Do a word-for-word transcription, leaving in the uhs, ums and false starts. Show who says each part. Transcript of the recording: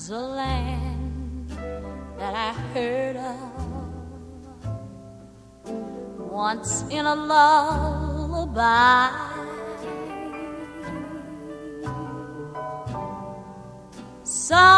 Speaker 1: a land that I heard of once in a lullaby. Some